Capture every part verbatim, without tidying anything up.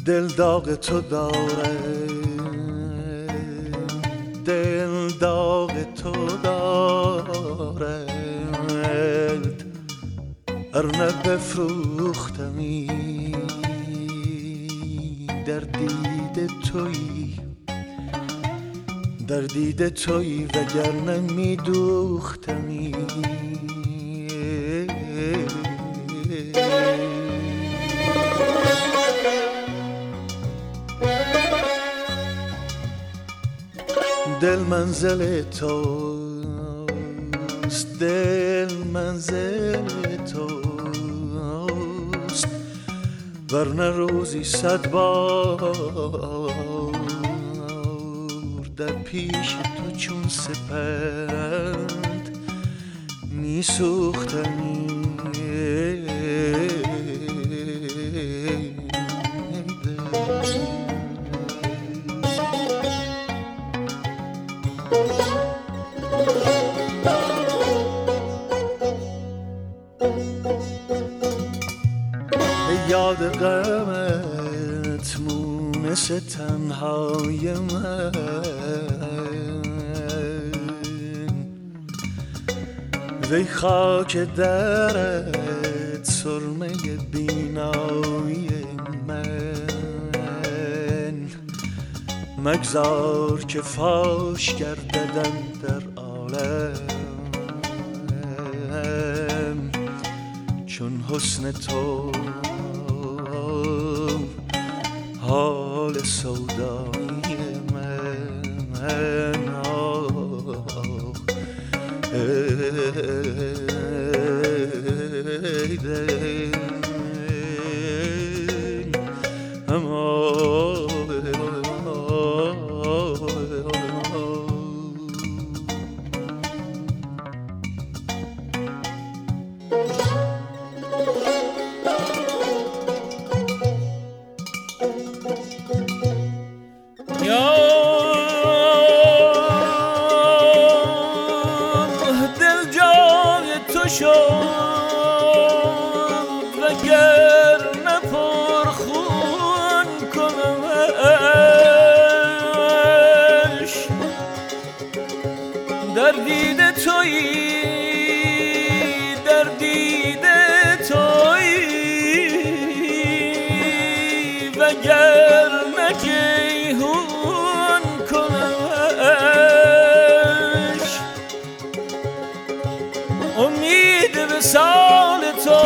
دل داغ تو داره، دل داغ تو داره، ارنه بفروختمی در دید تویی، در دید تویی وگرنه میدوختمی. دل منزل توست، دل منزل توست، ورنه روزی صد بار در پیش تو چون سپند می سوختمی. یاد غمت مونس تنهای من، وی خاک درت سرمه بینایی من، مگذار که فاش گرددن در عالم چون حسن تو حال سودایی من. ای دل شد وگرنه پرخون کنمش، در دید تویی، در دید تویی وگرنه جیهون کنمش. امید وصال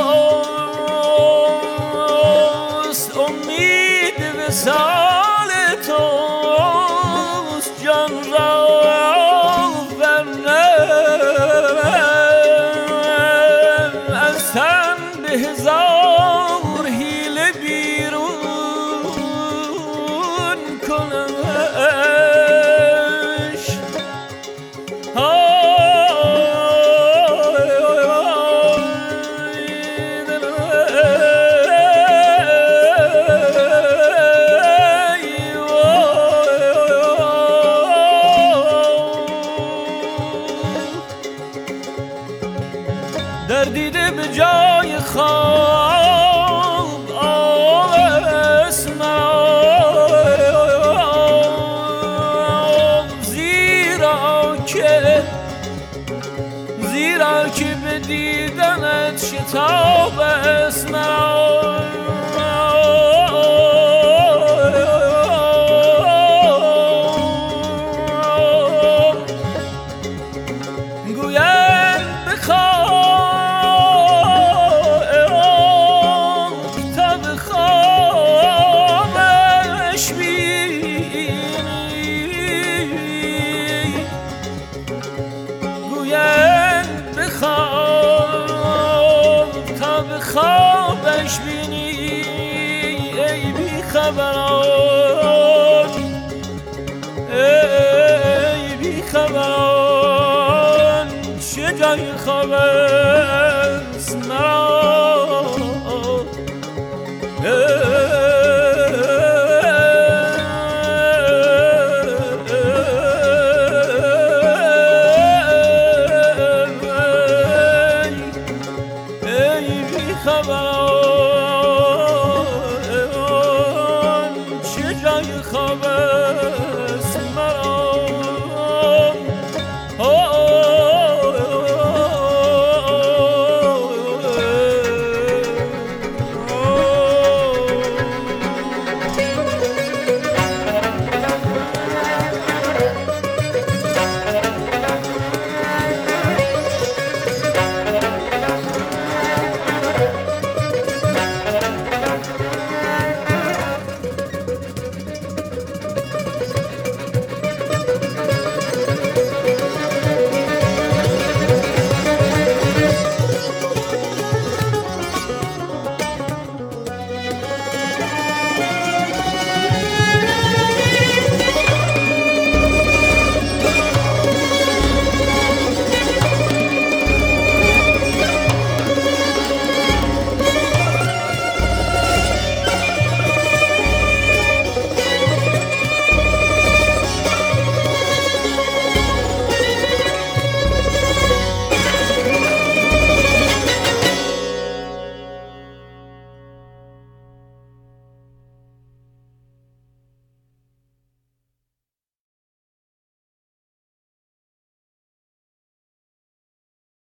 توست، امید وصال توست، جان را ورنه از تن به هزار حیله بیرون کنمش. در دیده به جای خواب آوست مرا، زیرا که زیرا که به دیدنت شتاب است مرا. خوابش بینی ای بی خبران، ای بی خبران چه جای خواب است مرا.